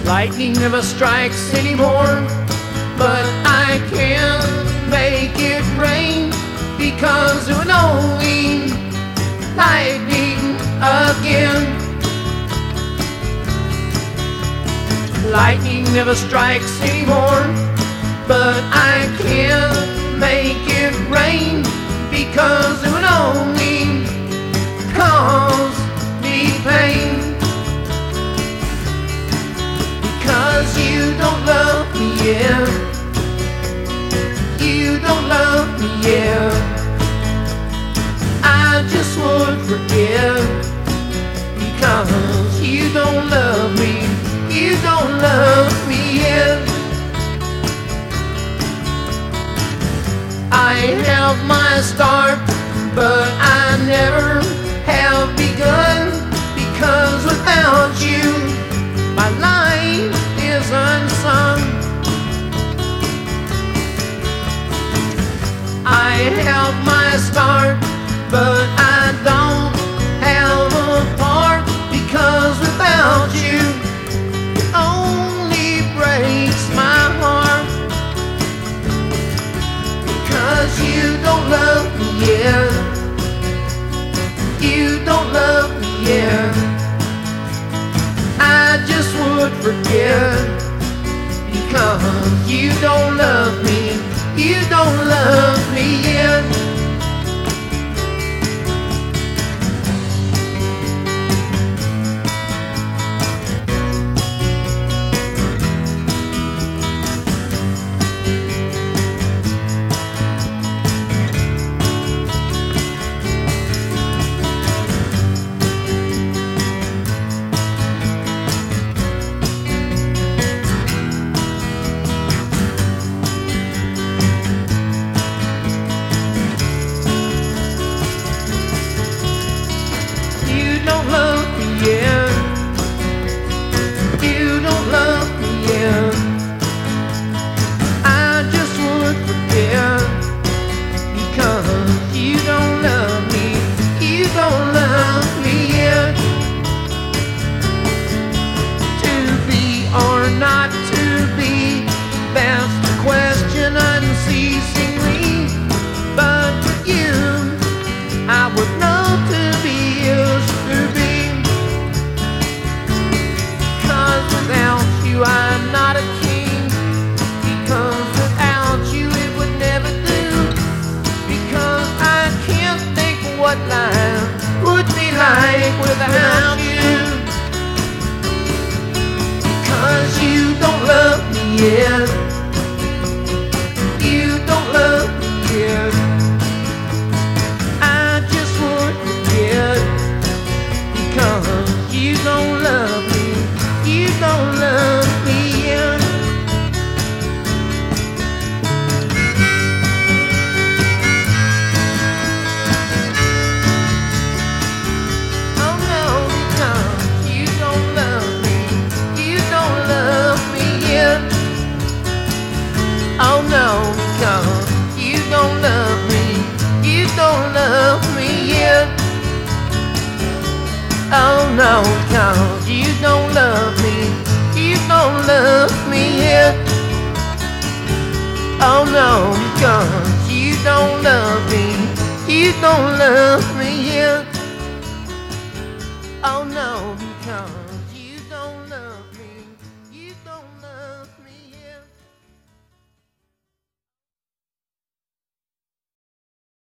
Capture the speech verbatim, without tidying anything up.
Lightning never strikes anymore, but I can't make it rain because it would only lightning again. Lightning never strikes anymore, but I can't make it rain because it would only cause me pain. Because you don't love me, yeah. You don't love me, yeah. I just would forgive because you don't love me. You don't love me, yeah. I have my start, but I never have begun, because without you my life is unsung. I have my start, but I don't have a part, because without you it only breaks my heart. Because you don't love me, yeah. You don't love me, yeah. I just would forget because you don't love me. You don't love me, yeah. You don't love me, yeah. You don't love me, yeah. I just would forget because you don't love me. You don't love me, yeah. To be or not to be, that's the question unceasingly. But with you, I would know to be used to be. Cause without you I'm not a king. Because without you it would never do. Because I can't think what life would be like without you. Because you don't love me, yeah. You don't love me, yeah. Because you don't love me, you don't love me, yeah. Oh no, because you don't love me, you don't love me, yeah. Oh no, because you don't love me, you don't love me, yeah. Oh no, cause you don't love me, you don't love me, yeah. Oh no, because you don't love me, you don't love me, yeah. Oh no, because